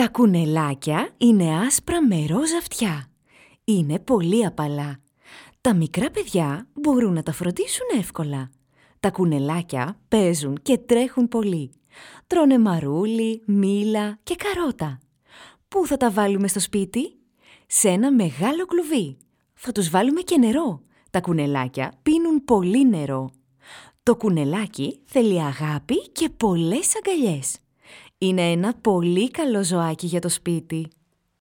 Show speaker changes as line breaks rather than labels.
Τα κουνελάκια είναι άσπρα με ροζ αυτιά. Είναι πολύ απαλά. Τα μικρά παιδιά μπορούν να τα φροντίσουν εύκολα. Τα κουνελάκια παίζουν και τρέχουν πολύ. Τρώνε μαρούλι, μήλα και καρότα. Πού θα τα βάλουμε στο σπίτι? Σε ένα μεγάλο κλουβί. Θα τους βάλουμε και νερό. Τα κουνελάκια πίνουν πολύ νερό. Το κουνελάκι θέλει αγάπη και πολλές αγκαλιές. Είναι ένα πολύ καλό ζωάκι για το σπίτι.